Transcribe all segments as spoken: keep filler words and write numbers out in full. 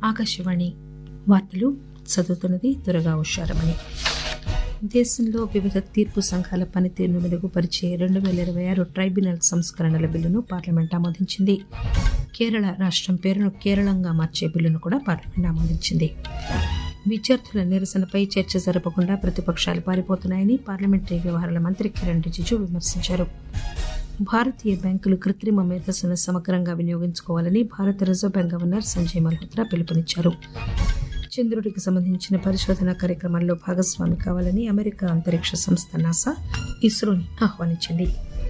ఆకాశవాణి వార్తలు చదువుతున్నది దుర్గా ఉషారమణి. దేశంలో వివిధ తీర్పు సంఘాల పనితీరును మెరుగుపరిచే రెండు పేల ఇరవై ఆరు ట్రైబ్యునల్ సంస్కరణల బిల్లును పార్లమెంట్ ఆమోదించింది. కేరళ రాష్టం పేరును కేరళంగా మార్చే బిల్లును కూడా పార్లమెంట్ ఆమోదించింది. విద్యార్థుల నిరసనపై చర్చ జరపకుండా ప్రతిపక్షాలు పారిపోతున్నాయని పార్లమెంటరీ వ్యవహారాల మంత్రి కిరణ్ రిజిజు విమర్శించారు. భారతీయ బ్యాంకులు కృత్రిమ మేధస్సును సమగ్రంగా వినియోగించుకోవాలని భారత reserve bank governor Sanjay Malhotra పిలుపునిచ్చారు. చంద్రుడికి సంబంధించిన పరిశోధన కార్యక్రమాల్లో భాగస్వామి కావాలని అమెరికా అంతరిక్ష సంస్థ నాసా ఇస్రోని ఆహ్వానించింది.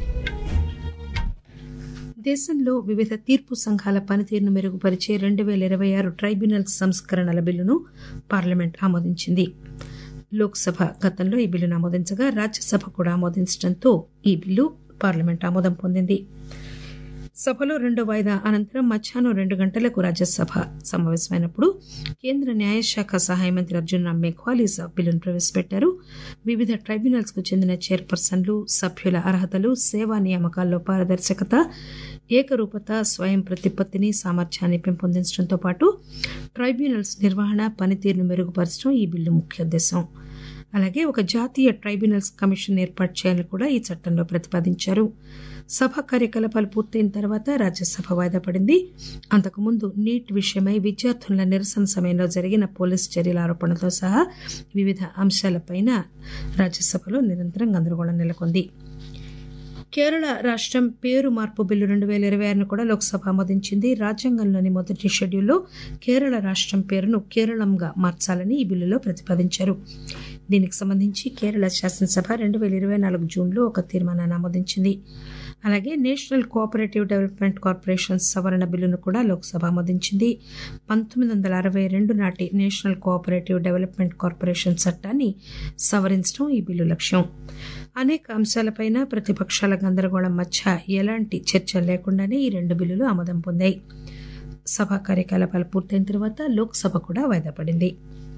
దేశంలో వివిధ తీర్పు సంఘాల పనితీరును మెరుగుపరిచే రెండు పేల ఇరవై ఆరు ట్రైబ్యునల్ సంస్కరణల బిల్లును పార్లమెంట్ ఆమోదించింది. లోక్సభ గతంలో ఈ బిల్లును ఆమోదించగా రాజ్యసభ కూడా ఆమోదించడంతో ఈ బిల్లు పార్లమెంట్ ఆమోదం పొందింది. సభలో రెండో వాయిదా అనంతరం మధ్యాహ్నం రెండు గంటలకు రాజ్యసభ సమావేశమైనప్పుడు కేంద్ర న్యాయశాఖ సహాయ మంత్రి అర్జున్ రామ్ మేఘ్వాల్ ఈ బిల్లును ప్రవేశపెట్టారు. వివిధ ట్రైబ్యునల్స్ కు చెందిన చైర్పర్సన్లు, సభ్యుల అర్హతలు, సేవా నియామకాల్లో పారదర్శకత, ఏకరూపత, స్వయం ప్రతిపత్తిని, సామర్థ్యాన్ని పెంపొందించడంతో పాటు ట్రైబ్యునల్స్ నిర్వహణ పనితీరును మెరుగుపరచడం ఈ బిల్లు ముఖ్య ఉద్దేశం. అలాగే ఒక జాతీయ ట్రైబ్యునల్స్ కమిషన్ ఏర్పాటు చేయాలని కూడా ఈ చట్టంలో ప్రతిపాదించారు. సభ కార్యకలాపాలు పూర్తయిన తర్వాత రాజ్యసభ వాయిదా పడింది. అంతకుముందు నీట్ విషయమై విద్యార్థుల నిరసన సమయంలో జరిగిన పోలీసు చర్యల ఆరోపణలతో సహా వివిధ అంశాలపై రాజ్యసభలో నిరంతరం గందరగోళం నెలకొంది. కేరళ రాష్టం పేరు మార్పు బిల్లు రెండు పేల ఇరవై ఆరును కూడా లోక్సభ ఆమోదించింది. రాజ్యాంగంలోని మొదటి షెడ్యూల్లో కేరళ రాష్టం పేరును కేరళంగా మార్చాలని ఈ బిల్లులో ప్రతిపాదించారు. దీనికి సంబంధించి కేరళ శాసనసభ రెండు పేల ఇరవై నాలుగు జూన్లో ఒక తీర్మానాన్ని ఆమోదించింది. అలాగే నేషనల్ కోఆపరేటివ్ డెవలప్మెంట్ కార్పొరేషన్ సవరణ బిల్లును కూడా లోక్సభ ఆమోదించింది. పంతొమ్మిది వందల అరవై రెండు నాటి నేషనల్ కోఆపరేటివ్ డెవలప్మెంట్ కార్పొరేషన్ చట్టాన్ని సవరించడం ఈ బిల్లు లక్ష్యం. అనేక అంశాలపై ప్రతిపక్షాల గందరగోళం మధ్య ఎలాంటి చర్చ లేకుండానే ఈ రెండు బిల్లులు ఆమోదం పొందాయి. సభ కార్యకలాపాలు పూర్తయిన తర్వాత లోక్సభ కూడా వాయిదా పడింది.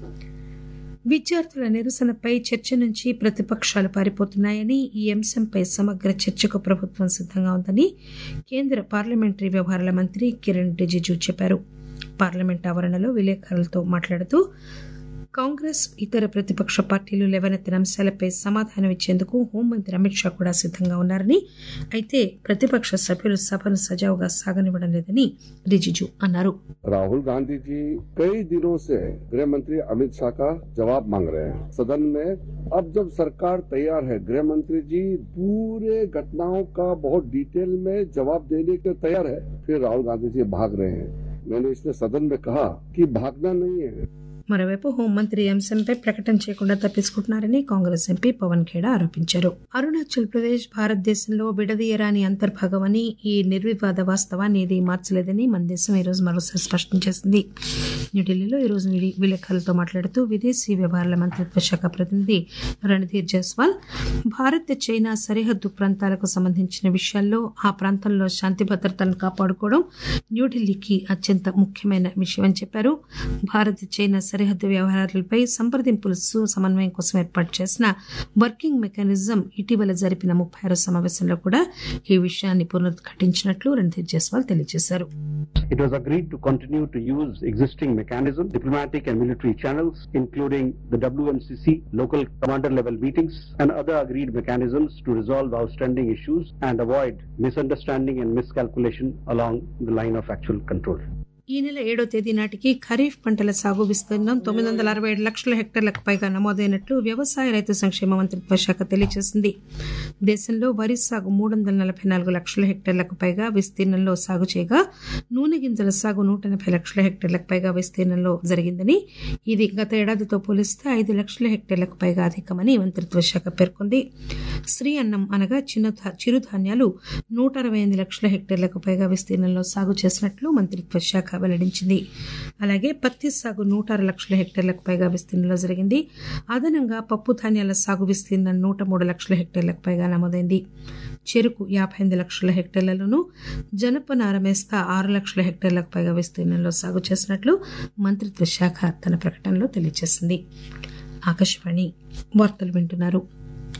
విద్యార్థుల నిరసనపై చర్చ నుంచి ప్రతిపక్షాలు పారిపోతున్నాయని, ఈ అంశంపై సమగ్ర చర్చకు ప్రభుత్వం సిద్దంగా ఉందని కేంద్ర పార్లమెంటరీ వ్యవహారాల మంత్రి కిరణ్ రిజిజు చెప్పారు. పార్లమెంట్ ఆవరణలో విలేకరులతో మాట్లాడుతూ కాంగ్రెస్, ఇతర ప్రతిపక్ష పార్టీలు లేవనెత్తిన అంశాలపై సమాధానం ఇచ్చేందుకు హోంమంత్రి అమిత్ షా కూడా సిద్దంగా ఉన్నారని, అయితే ప్రతిపక్ష సభ్యులు సభను సజావుగా సాగనివ్వడం లేదని రిజిజు అన్నారు. राहुल गांधी जी कई दिनों से गृह मंत्री अमित शाह का जवाब मांग रहे हैं सदन में. अब जब सरकार तैयार है, गृह मंत्री जी पूरे घटनाओं का बहुत डिटेल में जवाब देने के तैयार है, फिर राहुल गांधी जी भाग रहे हैं. मैंने इसलिए सदन में कहा कि भागना नहीं है. మరోవైపు హోంమంత్రి అంశంపై ప్రకటన చేయకుండా తప్పించుకుంటున్నారని కాంగ్రెస్ ఎంపీ పవన్ ఖేడా ఆరోపించారు. అరుణాచల్ ప్రదేశ్ భారతదేశంలో విడదీయరాని అంతర్భాగమని, ఈ నిర్వివాద వాస్తవాన్ని ఏది మార్చలేదని మన దేశం ఈ రోజు మరోసారి స్పష్టం చేసింది. న్యూఢిల్లీలో ఈ రోజు విలేకరులతో మాట్లాడుతూ విదేశీ వ్యవహారాల మంత్రిత్వ శాఖ ప్రతినిధి రణధీర్ జైస్వాల్ భారత్ చైనా సరిహద్దు ప్రాంతాలకు సంబంధించిన విషయాల్లో ఆ ప్రాంతంలో శాంతి భద్రతలను కాపాడుకోవడం న్యూఢిల్లీకి అత్యంత ముఖ్యమైన విషయమని చెప్పారు. భారత్ చైనా సరిహద్దు వ్యవహారాలపై సంప్రదింపుల సమన్వయం కోసం ఏర్పాటు చేసిన వర్కింగ్ మెకానిజం ఇటీవల జరిపిన ముప్పై ఆరో సమావేశంలో కూడా ఈ విషయాన్ని పునరుద్ఘాటించినట్లు రణధీర్ జైస్వాల్ తెలియజేశారు. It was agreed to continue to use existing mechanisms, diplomatic and military channels, including the W M C C, local commander level meetings, and other agreed mechanisms to resolve outstanding issues and avoid misunderstanding and miscalculation along the line of actual control. ఈ నెల ఏడో తేదీ నాటికి ఖరీఫ్ పంటల సాగు విస్తీర్ణం తొమ్మిది వందల అరవై ఏడు లక్షల హెక్టార్లకు పైగా నమోదైనట్లు వ్యవసాయ రైతు సంక్షేమ మంత్రిత్వ శాఖ తెలియజేసింది. దేశంలో వరి సాగు మూడు వందల నలభై నాలుగు లక్షల హెక్టార్లకు పైగా విస్తీర్ణంలో సాగు చేయగా, నూనె గింజల సాగు నూట ఎనభై లక్షల హెక్టార్లకు పైగా విస్తీర్ణంలో జరిగిందని, ఇది గత ఏడాదితో పోలిస్తే ఐదు లక్షల హెక్టార్లకు పైగా అధికమని మంత్రిత్వ శాఖ పేర్కొంది. శ్రీ అన్నం అనగా చిన్న చిరుధాన్యాలు నూట అరవై ఎనిమిది లక్షల హెక్టార్లకు పైగా విస్తీర్ణంలో సాగు చేసినట్లు మంత్రిత్వ శాఖ వెల్లడించింది. అలాగే పత్తి సాగు నూట ఆరు లక్షల హెక్టార్లకు పైగా విస్తీర్ణంలో జరిగింది. అదనంగా పప్పు ధాన్యాల సాగు విస్తీర్ణం నూట మూడు లక్షల హెక్టార్లకు పైగా నమోదైంది. చెరుకు యాభై ఎనిమిది లక్షల హెక్టార్లలోనూ, జనపనార మేస్తా ఆరు లక్షల హెక్టార్లకు పైగా విస్తీర్ణంలో సాగు చేసినట్లు మంత్రిత్వ శాఖ తన ప్రకటనలో తెలియజేసింది. ఆకాశవాణి వార్తలు వింటున్నారు.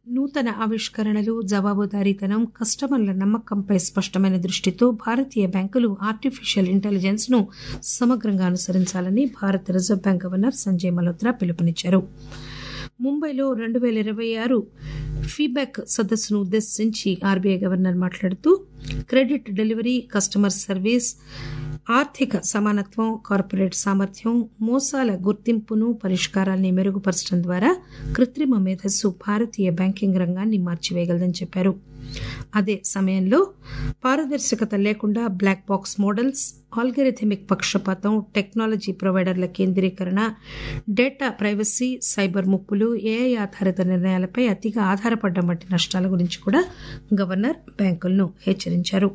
నూతన ఆవిష్కరణలు, జవాబుదారీతనం, కస్టమర్ల నమ్మకంపై స్పష్టమైన దృష్టితో భారతీయ బ్యాంకులు ఆర్టిఫిషియల్ ఇంటెలిజెన్స్ ను సమగ్రంగా అనుసరించాలని భారత reserve bank governor Sanjay Malhotra పిలుపునిచ్చారు. ముంబైలో రెండు పేల ఇరవై ఆరు ఫీడ్బ్యాక్ సదస్సును ఉద్దేశించి ఆర్బీఐ గవర్నర్ మాట్లాడుతూ క్రెడిట్ డెలివరీ, కస్టమర్ సర్వీస్, ఆర్థిక సమానత్వం, కార్పొరేట్ సామర్థ్యం, మోసాల గుర్తింపును, పరిష్కారాన్ని మెరుగుపరచడం ద్వారా కృత్రిమ మేధస్సు భారతీయ బ్యాంకింగ్ రంగాన్ని మార్చివేయగలదని చెప్పారు. అదే సమయంలో పారదర్శకత లేకుండా బ్లాక్ బాక్స్ మోడల్స్, ఆల్గరిథమిక్ పక్షపాతం, టెక్నాలజీ ప్రొవైడర్ల కేంద్రీకరణ, డేటా ప్రైవసీ, సైబర్ ముప్పులు, ఏఐ ఆధారిత నిర్ణయాలపై అతిగా ఆధారపడడం వంటి నష్టాల గురించి కూడా గవర్నర్ బ్యాంకులను హెచ్చరించారు.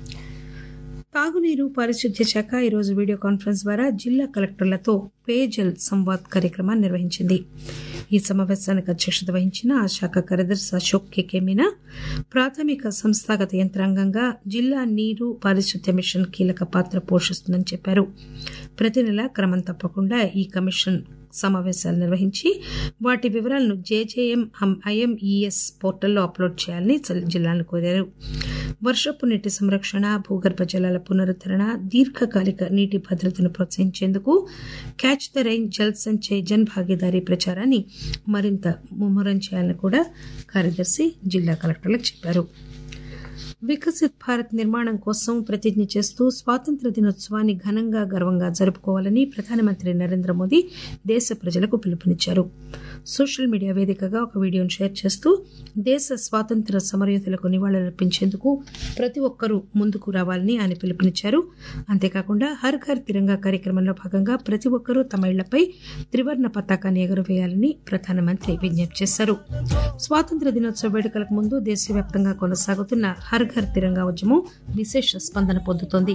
తాగునీరు, పారిశుద్ధ్య శాఖ ఈరోజు వీడియో కాన్ఫరెన్స్ ద్వారా జిల్లా కలెక్టర్లతో పేజల్ సంవాద్ కార్యక్రమాన్ని నిర్వహించింది. ఈ సమావేశానికి అధ్యక్షత వహించిన ఆ శాఖ కార్యదర్శి అశోక్ కె మీనా ప్రాథమిక సంస్థాగత యంత్రాంగంగా జిల్లా నీరు పారిశుద్ధ్య మిషన్ కీలక పాత్ర పోషిస్తుందని చెప్పారు. ప్రతి నెల క్రమం తప్పకుండా ఈ కమిషన్ సమావేశాలు నిర్వహించి వాటి వివరాలను జేజేఎం ఐఎంఈఎస్ పోర్టల్లో అప్లోడ్ చేయాలని జిల్లాలను కోరారు. వర్షపు నీటి సంరక్షణ, భూగర్భ జలాల పునరుద్ధరణ, దీర్ఘకాలిక నీటి భద్రతను ప్రోత్సహించేందుకు catch the rain, Jal Sanchay, Jan Bhagidari ప్రచారాన్ని మరింత ముమ్మరం చేయాలని కూడా కార్యదర్శి జిల్లా కలెక్టర్లకు చెప్పారు. వికసిత్ భారత్ నిర్మాణం కోసం ప్రతిజ్ఞ చేస్తూ స్వాతంత్ర దినోత్సవాన్ని ఘనంగా, గర్వంగా జరుపుకోవాలని ప్రధానమంత్రి నరేంద్ర మోదీ దేశ ప్రజలకు పిలుపునిచ్చారు. సోషల్ మీడియా వేదికగా ఒక వీడియోను షేర్ చేస్తూ దేశ స్వాతంత్ర సమరయోధులకు నివాళులర్పించేందుకు ప్రతి ఒక్కరూ ముందుకు రావాలని ఆయన పిలుపునిచ్చారు. అంతేకాకుండా హర్ ఘర్ తిరంగా కార్యక్రమంలో భాగంగా ప్రతి ఒక్కరూ తమ ఇళ్లపై త్రివర్ణ పతాకాన్ని ఎగురవేయాలని ప్రధానమంత్రి విజ్ఞప్తి చేశారు. స్వాతంత్ర దినోత్సవ వేడుకలకు ముందు దేశవ్యాప్తంగా కొనసాగుతున్న హర్ ఘర్ తిరంగా ఉద్యమం విశేష స్పందన పొందుతోంది.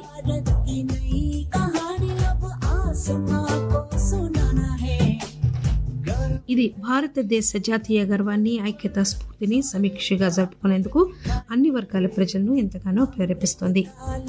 ఇది భారతదేశ జాతీయ గర్వాన్ని, ఐక్యతా స్ఫూర్తిని సమీక్షగా జరుపుకునేందుకు అన్ని వర్గాల ప్రజలను ఎంతగానో ప్రేరేపిస్తోంది.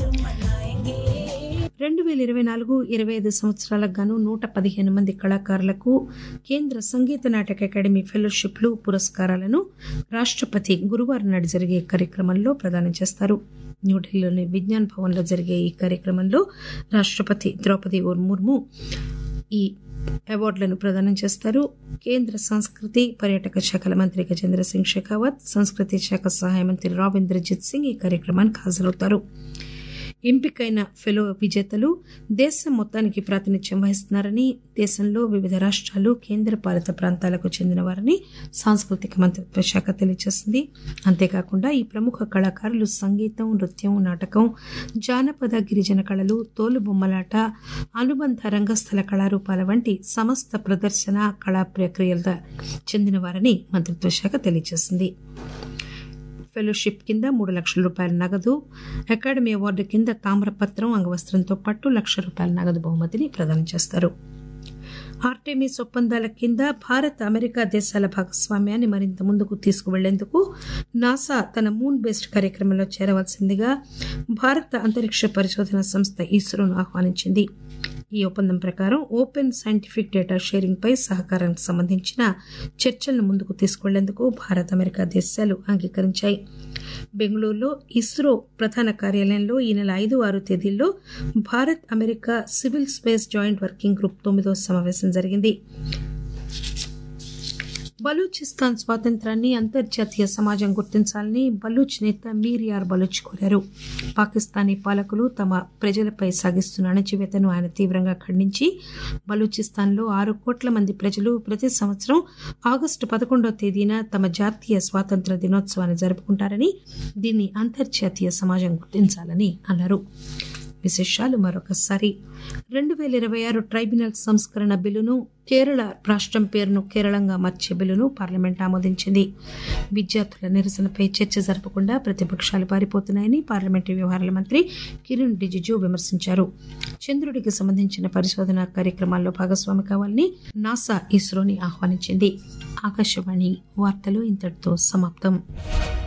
రెండు పేల ఇరవై నాలుగు ఇరవై ఐదు సంవత్సరాలకు గాను నూట పదిహేను మంది కళాకారులకు కేంద్ర సంగీత నాటక అకాడమీ ఫెలోషిప్లు, పురస్కారాలను రాష్టపతి గురువారం నాడు జరిగే కార్యక్రమంలో ప్రదానం చేస్తారు. న్యూఢిల్లీలోని విజ్ఞాన్ భవన్లో జరిగే ఈ కార్యక్రమంలో రాష్టపతి ద్రౌపది ముర్ము ఈ అవార్డులను ప్రదానం చేస్తారు. కేంద్ర సంస్కృతి పర్యాటక శాఖల మంత్రి గజేంద్ర సింగ్ షెకావత్, సంస్కృతి శాఖ సహాయ మంత్రి రావ్ ఇంద్రజిత్ సింగ్ ఈ కార్యక్రమానికి హాజరవుతారు. ఎంపికైన ఫెలో విజేతలు దేశం మొత్తానికి ప్రాతినిధ్యం వహిస్తున్నారని, దేశంలో వివిధ రాష్ట్రాలు, కేంద్ర పాలిత ప్రాంతాలకు చెందిన వారని సాంస్కృతిక మంత్రిత్వ శాఖ తెలియజేసింది. అంతేకాకుండా ఈ ప్రముఖ కళాకారులు సంగీతం, నృత్యం, నాటకం, జానపద, గిరిజన కళలు, తోలుబొమ్మలాట, అనుబంధ రంగస్థల కళారూపాల వంటి సమస్త ప్రదర్శన కళా ప్రక్రియల చెందిన వారని మంత్రిత్వ శాఖ తెలియజేసింది. ఫెలోషిప్ కింద మూడు లక్షల రూపాయల నగదు, అకాడమీ అవార్డు కింద తామ్రపత్రం, అంగవస్త్రంతో పాటు లక్ష రూపాయల నగదు బహుమతిని ప్రదానం చేస్తారు. ఆర్టెమిస్ ఒప్పందాల కింద భారత్, అమెరికా దేశాల భాగస్వామ్యాన్ని మరింత ముందుకు తీసుకువెళ్లేందుకు నాసా తన మూన్ బేస్డ్ కార్యక్రమంలో చేరవలసిందిగా భారత అంతరిక్ష పరిశోధన సంస్థ ఇస్రోను ఆహ్వానించింది. ఈ ఒప్పందం ప్రకారం ఓపెన్ సైంటిఫిక్ డేటా షేరింగ్ పై సహకారానికి సంబంధించిన చర్చలను ముందుకు తీసుకువెళ్లేందుకు భారత్, అమెరికా దేశాలు అంగీకరించాయి. బెంగళూరులో ఇస్రో ప్రధాన కార్యాలయంలో ఈ నెల ఐదు ఆరు తేదీల్లో Bharat, America civil space joint working group తొమ్మిదో సమావేశం జరిగింది. బలూచిస్తాన్ స్వాతంత్రాన్ని అంతర్జాతీయ సమాజం గుర్తించాలని బలూచ్ నేత మీర్ యార్ బలూచ్ కోరారు. పాకిస్తానీ పాలకులు తమ ప్రజలపై సాగిస్తున్న అణచివేతను ఆయన తీవ్రంగా ఖండించి బలూచిస్తాన్లో ఆరు కోట్ల మంది ప్రజలు ప్రతి సంవత్సరం ఆగస్టు పదకొండో తేదీన తమ జాతీయ స్వాతంత్ర దినోత్సవాన్ని జరుపుకుంటారని, దీన్ని అంతర్జాతీయ సమాజం గుర్తించాలని అన్నారు. విశేషాలు మరొకసారి. రెండు పేల ఇరవై ఆరు ట్రైబ్యునల్ సంస్కరణ బిల్లును, కేరళ రాష్ట్రం పేరును కేరళంగా మార్చే బిల్లును పార్లమెంట్ ఆమోదించింది. విద్యార్థుల నిరసనపై చర్చ జరపకుండా ప్రతిపక్షాలు పారిపోతున్నాయని పార్లమెంటరీ వ్యవహారాల మంత్రి కిరణ్ రిజిజు విమర్శించారు. చంద్రుడికి సంబంధించిన పరిశోధన కార్యక్రమాల్లో భాగస్వామి కావాలని నాసా ఇస్రోని ఆహ్వానించింది. ఆకాశవాణి వార్తలు ఇంతటితో సమాప్తం.